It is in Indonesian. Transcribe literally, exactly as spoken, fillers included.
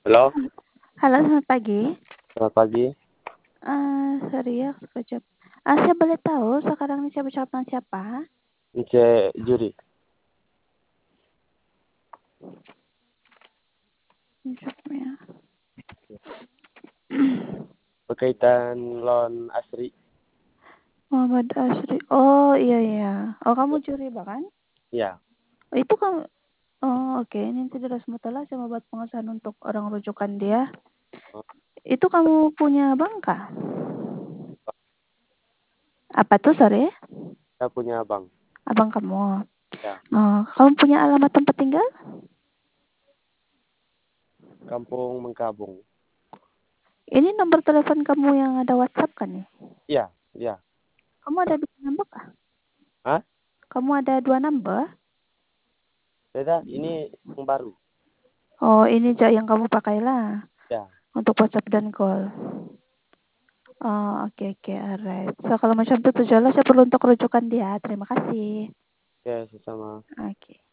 Halo, Halo, selamat pagi. selamat pagi. Eh, sorry ya, sekejap. Ah, saya boleh tahu sekarang ini saya bicara dengan siapa? Ice Juri. Sekejap ya. Berkaitan lon Asri. Muhammad Asri. Oh iya iya. Oh kamu Ya. juri bahkan? Ya. Oh, itu kamu. Oh oke. Ini tidak semutlah saya mau buat pengesahan untuk orang rujukan dia. Oh, Itu kamu punya bank kah? Apa tuh sorry? saya punya bank. Abang kamu. Ya. Oh, kamu punya alamat tempat tinggal? Kampung Mengkabung. Ini nomor telepon kamu yang ada WhatsApp kan nih? Ya, ya. Kamu ada dua number kah? Hah? Kamu ada dua number? Beda, ini yang baru. Oh, ini ja- yang kamu pakai lah Ya. untuk WhatsApp dan call. Oh, oke oke, alright. So kalau macam itu tujuannya saya perlu untuk rujukan dia. Terima kasih. Ya, sama. Oke.